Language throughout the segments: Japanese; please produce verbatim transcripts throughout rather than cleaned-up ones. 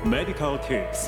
Medical Tips。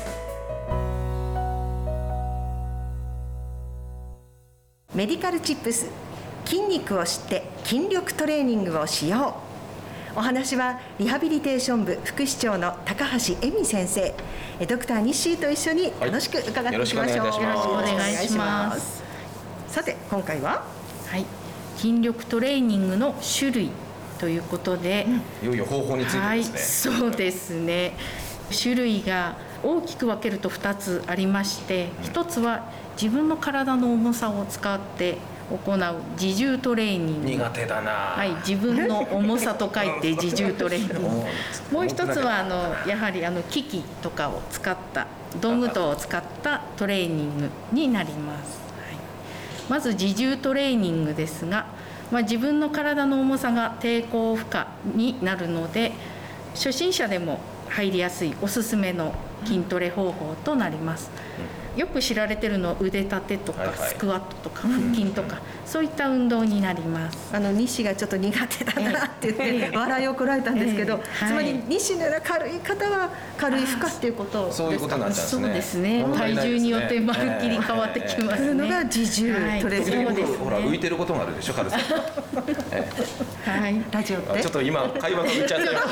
メディカルチップス、筋肉を知って筋力トレーニングをしよう。お話はリハビリテーション部副市長の高橋恵美先生、ドクター西井と一緒に楽しく伺っていきましょう。 はい、よろしくお願いします。 さて今回は、 はい、筋力トレーニングの種類ということで、 うん、いよいよ方法についてですね。 はい、そうですね。種類が大きく分けるとふたつありまして、うん、ひとつは自分の体の重さを使って行う自重トレーニング。 苦手だな。 はい、自分の重さと書いて自重トレーニング。もう一つはあのやはりあの機器とかを使った道具等を使ったトレーニングになります。はい、まず自重トレーニングですが、まあ、自分の体の重さが抵抗負荷になるので、初心者でも入りやすいおすすめの筋トレ方法となります。よく知られてるのは腕立てとか、はいはい、スクワットとか腹筋とか、うん、そういった運動になります。 あの西がちょっと苦手だなって言って笑いをこらえたんですけど、えーえー、つまり西なら軽い方は軽い負荷っていうことですか。 そういうことになっちゃうんですね。 そうですね。体重によってまるっきり変わってきますね。 というのが自重トレーニング、 はい、ほら浮いてることもあるでしょ、軽さ。 えー、はい。 ラジオってちょっと今会話が浮いちゃったよ。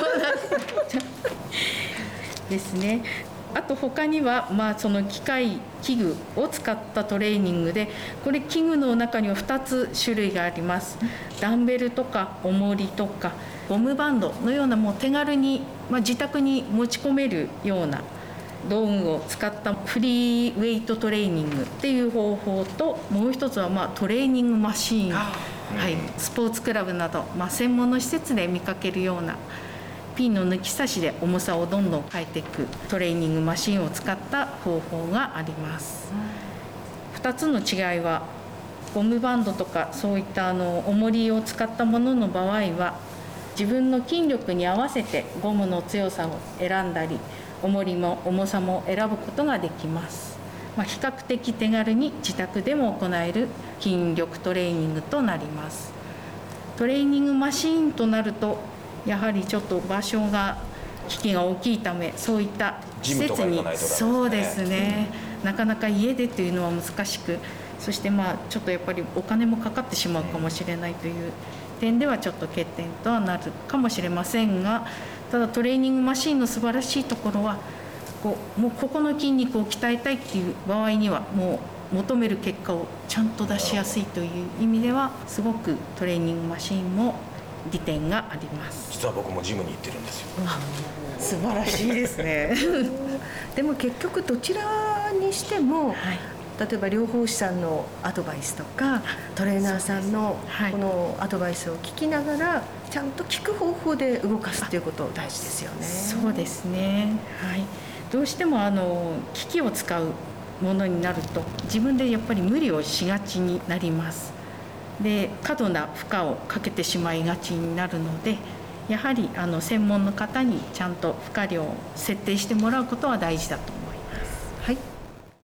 ですね。あと他には、まあ、その機械器具を使ったトレーニングで、これ器具の中にはふたつ種類があります。ダンベルとか重りとかゴムバンドのような、もう手軽に、まあ、自宅に持ち込めるような道具を使ったフリーウェイトトレーニングっていう方法と、もう一つはまあトレーニングマシーン、はい、スポーツクラブなど、まあ、専門の施設で見かけるようなピンの抜き差しで重さをどんどん変えていくトレーニングマシンを使った方法があります。ふたつの違いは、ゴムバンドとかそういったあの重りを使ったものの場合は、自分の筋力に合わせてゴムの強さを選んだり、重りも重さも選ぶことができます。まあ、比較的手軽に自宅でも行える筋力トレーニングとなります。トレーニングマシーンとなると、やはりちょっと場所が機器が大きいため、そういった施設に、そうですね、うん、なかなか家でというのは難しく、そしてまあちょっとやっぱりお金もかかってしまうかもしれないという点ではちょっと欠点とはなるかもしれませんが、ただトレーニングマシンの素晴らしいところは、こうもうここの筋肉を鍛えたいっていう場合には、もう求める結果をちゃんと出しやすいという意味では、すごくトレーニングマシンも利点があります。 実は僕もジムに行ってるんですよ。 素晴らしいですね。でも結局どちらにしても、はい、例えば療法士さんのアドバイスとかトレーナーさんのこのアドバイスを聞きながら、ちゃんと聞く方法で動かすということ大事ですよね。 そうですね、はい、どうしてもあの機器を使うものになると、自分でやっぱり無理をしがちになります。で、過度な負荷をかけてしまいがちになるので、やはりあの専門の方にちゃんと負荷量を設定してもらうことは大事だと思います。